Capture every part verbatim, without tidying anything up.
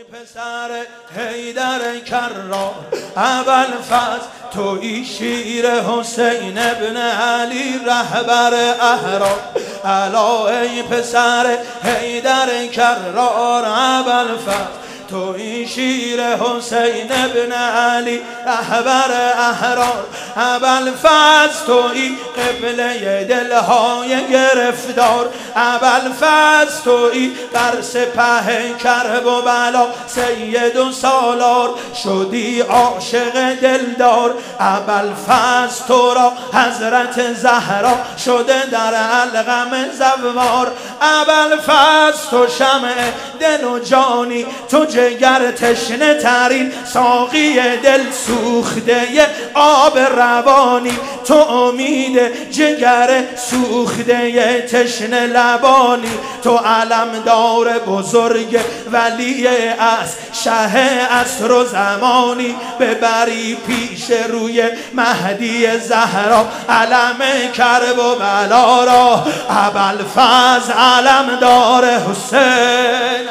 پسر حیدر کرار ابوالفضل تویی شیر حسین ابن علی رهبر احرار الا ای پسر حیدر کرار ابوالفضل تویی شیر حسین ابن علی رهبر احرار ابوالفضل تویی قبله دلهای گرفتار ابوالفضل تویی بر سپه کرب و بلا سید و سالار شدی عاشق دلدار ابوالفضل تو را حضرت زهرا شده در القم زوار ابوالفضل تو شمع دل و جانی تو جگر تشنه ترین ساقی دل سوخته آب روانی تو امید جگر سوخته تشنه لبانی تو علمدار بزرگ ولی از شه عصر و زمانی ببری پیش روی مهدی زهرا علم کرب و بلا را ابوالفضل علمدار حسین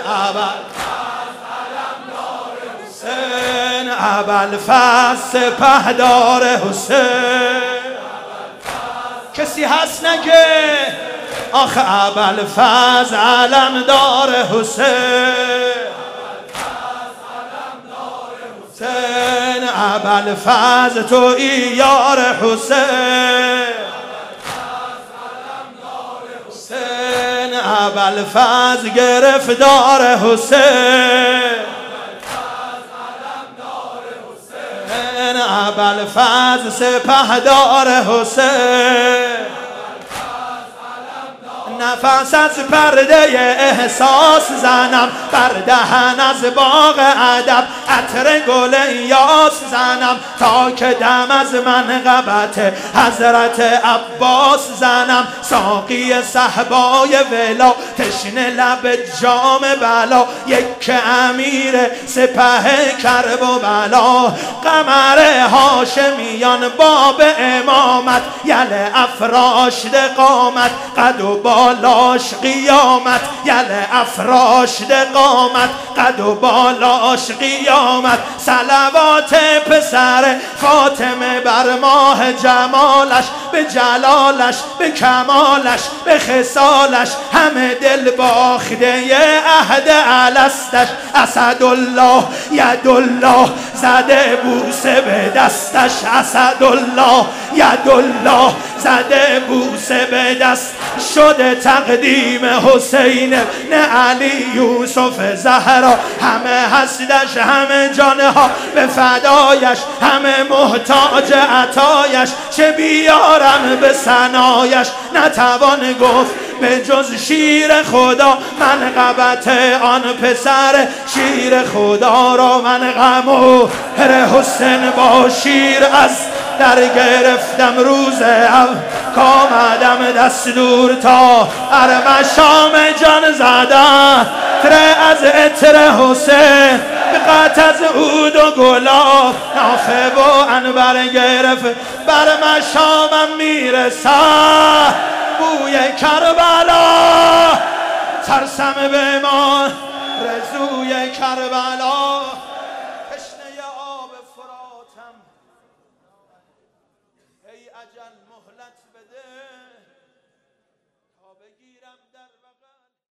ابوالفضل سپهدار حسین کسی هست نگه آخه ابوالفضل علمدار حسین حسین ابوالفضل تویی یار حسین حسین ابوالفضل گرفتار حسین ابوالفضل سپهدار حسین نفس از پرده احساس زنم بر دهن از باغ ادب عطر گل یاس زنم تا که دم از منقبت حضرت عباس زنم ساقی صحبای ولا تشنه لب جام بلا یک امیر سپه کرب و بلا قمر هاشمیان باب امامت یل افراشته قامت قد و بالاش قیامت یل افراشته قامت قد و بالاش قیامت صلوات پسر فاطمه بر ماه جمالش به جلالش به کمالش به خصالش همه دل باخته عهد الستش اسدالله یدالله زده بوسه به دستش اسدالله یدالله زده بوسه به دست شده تقدیم حسین نه علی یوسف زهرا همه هستش همه جانها به فدایش همه محتاج عطایش چه بیارم به ثنایش نتوان گفت به جز شیر خدا منقبت آن پسر شیر خدا را من غم و هر حسین با شیر از در گرفتم روز کامدم دستور تا ارمشام جان زدن تره از اتر حسین به قط از عود و گلاب نافه و انبر گرفت بر مشامم میرسد بوی کربلا ترسم به ما رزوی کربلا